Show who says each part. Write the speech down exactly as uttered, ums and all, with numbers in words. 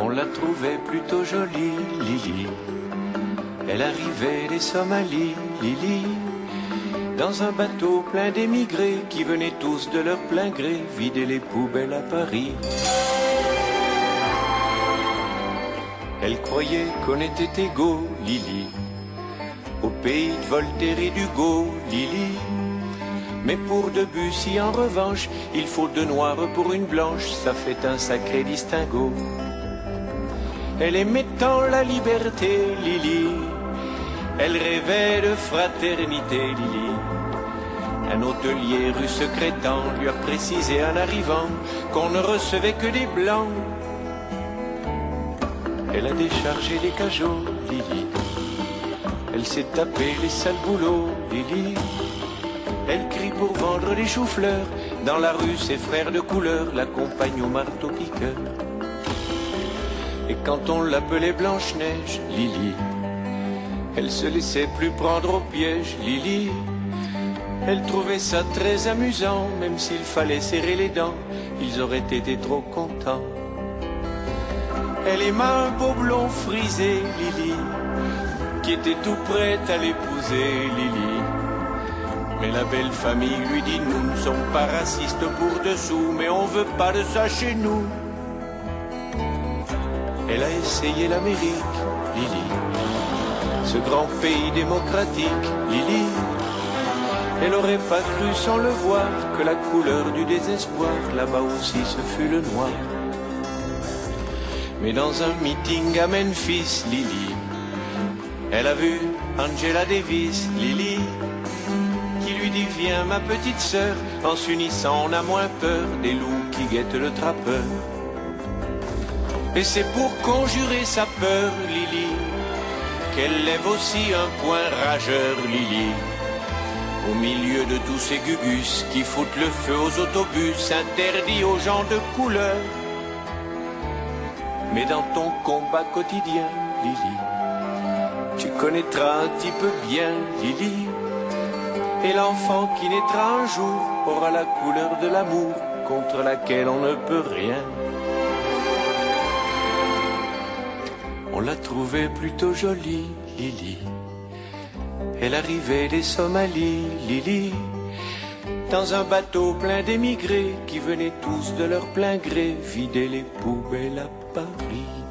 Speaker 1: la trouvait plutôt jolie, Lily. Elle arrivait des Somalies, Lily, dans un bateau plein d'émigrés qui venaient tous de leur plein gré vider les poubelles à Paris. Elle croyait qu'on était égaux, Lily, au pays de Voltaire et d'Hugo, Lily. Mais pour Debussy, en revanche, il faut deux noirs pour une blanche, ça fait un sacré distinguo. Elle aimait tant la liberté, Lily, elle rêvait de fraternité, Lily. Un hôtelier rue Secrétan lui a précisé en arrivant qu'on ne recevait que des blancs. Elle a déchargé les cajots, Lily, elle s'est tapé les sales boulots, Lily. Elle crie pour vendre les choux-fleurs, dans la rue ses frères de couleur l'accompagnent au marteau-piqueur. Et quand on l'appelait Blanche-Neige, Lily, elle se laissait plus prendre au piège, Lily. Elle trouvait ça très amusant, même s'il fallait serrer les dents, ils auraient été trop contents. Elle aima un beau blond frisé, Lily, qui était tout prête à l'épouser, Lily. Mais la belle famille lui dit, nous ne sommes pas racistes pour dessous, mais on veut pas de ça chez nous. Elle a essayé l'Amérique, Lily, ce grand pays démocratique, Lily. Elle aurait pas cru sans le voir que la couleur du désespoir, là-bas aussi ce fut le noir. Mais dans un meeting à Memphis, Lily, elle a vu Angela Davis, Lily, qui lui dit viens ma petite sœur, en s'unissant on a moins peur des loups qui guettent le trappeur. Et c'est pour conjurer sa peur, Lily, qu'elle lève aussi un point rageur, Lily, au milieu de tous ces gugus qui foutent le feu aux autobus interdits aux gens de couleur. Mais dans ton combat quotidien, Lily, tu connaîtras un petit peu bien, Lily, et l'enfant qui naîtra un jour aura la couleur de l'amour contre laquelle on ne peut rien. On la trouvait plutôt jolie, Lily, elle arrivait des Somalies, Lily, dans un bateau plein d'émigrés qui venaient tous de leur plein gré vider les poubelles à Paris.